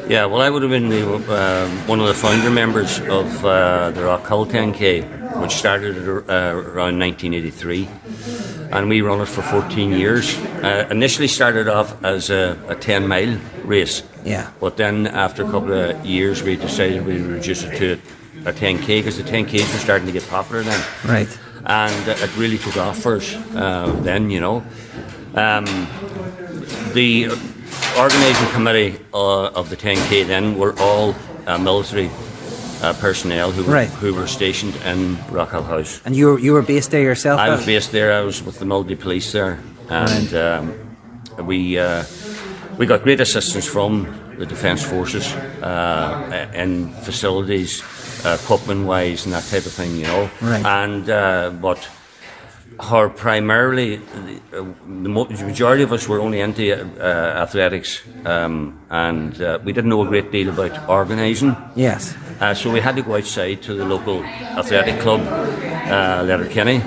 Yeah, well, I would have been one of the founder members of the Rock Hill 10K, which started around 1983, and we run it for 14 years. Initially started off as a 10-mile race, yeah, but then after a couple of years we decided we'd reduce it to a 10K because the 10Ks were starting to get popular then. Right. And it really took off for us then, you know. The organising committee of the 10K then were all military personnel who were stationed in Rock Hill House. And you were based there yourself? I was based there. I was with the military police there, and we got great assistance from the Defence Forces in facilities, equipment wise, and that type of thing, you know. Right. And but her primarily, the majority of us were only into athletics, and we didn't know a great deal about organising. Yes. So we had to go outside to the local athletic club, Letterkenny,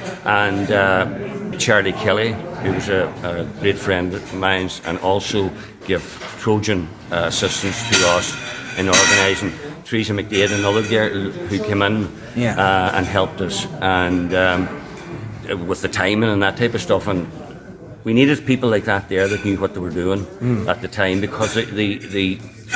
and Charlie Kelly, who was a great friend of mine, and also give Trojan assistance to us in organising. Teresa McDade, another girl who came in and helped us, and with the timing and that type of stuff, and we needed people like that there that knew what they were doing at the time, because the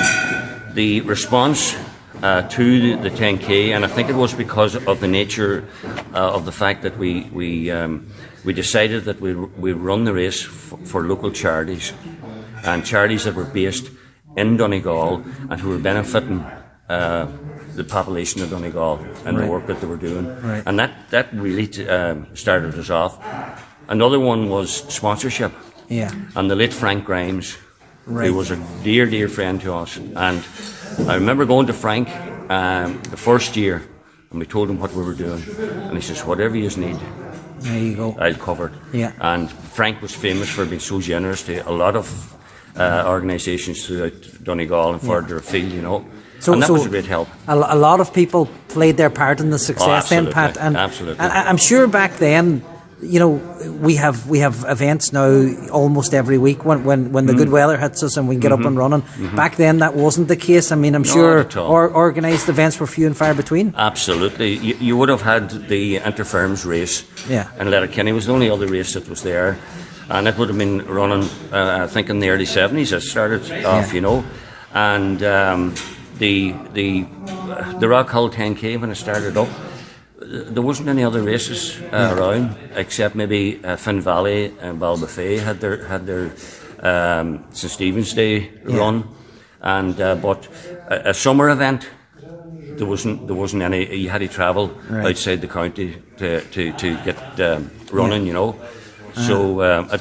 response to the 10K, and I think it was because of the nature of the fact that we decided that we'd run the race for local charities, and charities that were based in Donegal and who were benefiting the population of Donegal and the work that they were doing. Right. And that really started us off. Another one was sponsorship. Yeah. And the late Frank Grimes, who was a dear, dear friend to us. And I remember going to Frank the first year, and we told him what we were doing. And he says, whatever you need, there you go, I'll cover it. Yeah. And Frank was famous for being so generous to a lot of organisations throughout Donegal and further afield, you know. And that was a great help. A lot of people played their part in the success then, Pat. And absolutely. I'm sure back then, you know, we have events now almost every week when the good weather hits us and we can get up and running. Back then that wasn't the case. I mean, I'm sure organised events were few and far between. Absolutely. You would have had the Interfirms race, and Letterkenny was the only other race that was there, and it would have been running I think in the early 70s it started off, you know. And the Rock Hill 10K, when it started up, there wasn't any other races around, except maybe Finn Valley and Balbafay had their St Stephen's Day run, and but a summer event, there wasn't any. You had to travel outside the county to get running, you know. So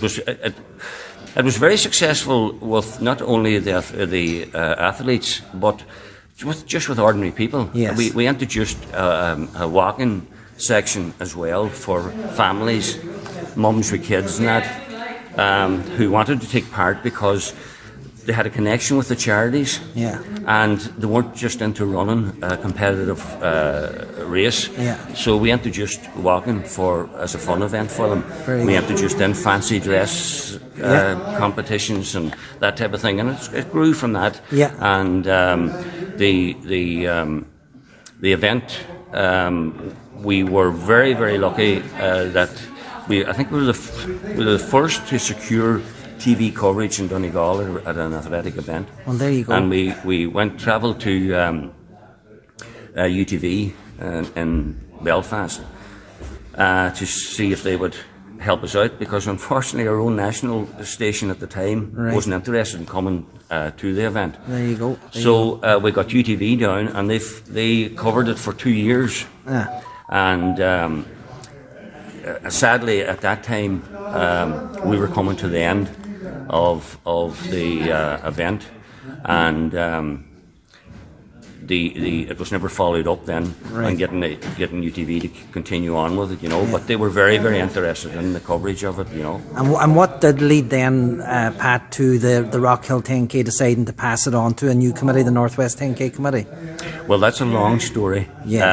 it was very successful with not only the athletes, but just with ordinary people. Yes. We introduced a walking section as well for families, mums with kids and that, who wanted to take part because they had a connection with the charities, and they weren't just into running a competitive race. So we introduced walking as a fun event for them. We introduced in fancy dress competitions and that type of thing, and it grew from that. And the event, we were very, very lucky that I think we were the first to secure TV coverage in Donegal at an athletic event. Well, there you go. And we travelled to UTV in Belfast to see if they would help us out, because unfortunately our own national station at the time wasn't interested in coming to the event. There you go. So we got UTV down, and they covered it for 2 years. And sadly at that time we were coming to the end of the event, and it was never followed up then, and getting UTV to continue on with it, you know. But they were very, very interested in the coverage of it, you know. And what did lead then, Pat, to the Rock Hill 10K deciding to pass it on to a new committee, the Northwest 10K committee? Well, that's a long story.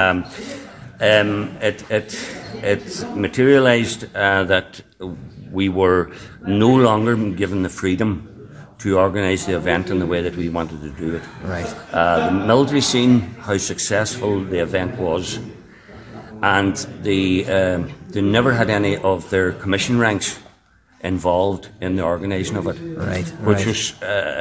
It materialised that we were no longer given the freedom to organise the event in the way that we wanted to do it. Right. The military scene, how successful the event was, and they never had any of their commission ranks involved in the organising of it. Right. Which was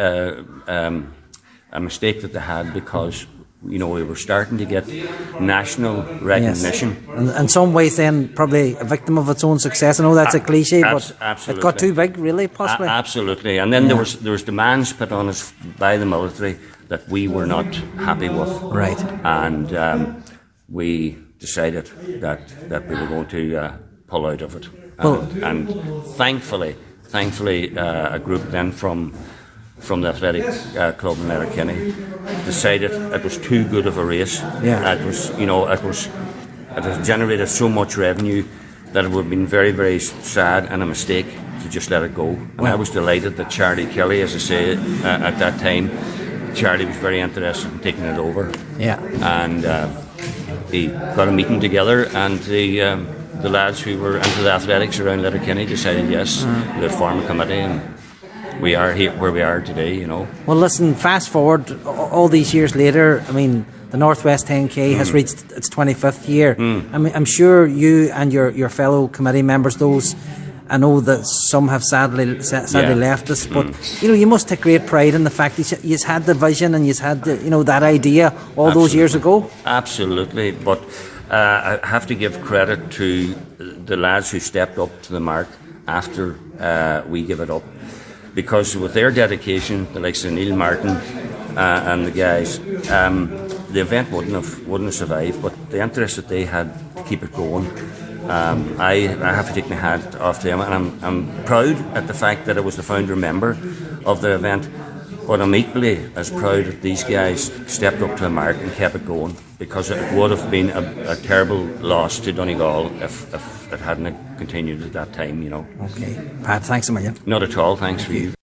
a mistake that they had, because we were starting to get national recognition. Yes. In some ways then probably a victim of its own success. I know that's a cliche, but absolutely. It got too big, really, possibly. Absolutely. And then there was demands put on us by the military that we were not happy with. Right. And we decided that we were going to pull out of it. And thankfully, a group then from the athletic club in Letterkenny decided it was too good of a race. Yeah. It had generated so much revenue that it would have been very, very sad and a mistake to just let it go. And I was delighted that Charlie Kelly, as I say, at that time, Charlie was very interested in taking it over. Yeah. And he got a meeting together, and the lads who were into the athletics around Letterkenny decided yes, they'd form a committee, and we are here where we are today, Well, listen, fast forward all these years later, I mean, the Northwest 10K has reached its 25th year. I mean, I'm sure you and your fellow committee members, those, I know that some have sadly left us, but you must take great pride in the fact that you had the vision and you had that idea all those years ago. Absolutely, but I have to give credit to the lads who stepped up to the mark after we give it up. Because with their dedication, the likes of Neil Martin and the guys, the event wouldn't have survived. But the interest that they had to keep it going, I have to take my hat off to them, and I'm proud at the fact that I was the founder member of the event. But I'm equally as proud that these guys stepped up to the mark and kept it going, because it would have been a terrible loss to Donegal if it hadn't continued at that time, Okay. Pat, thanks a million. Not at all, thanks for you.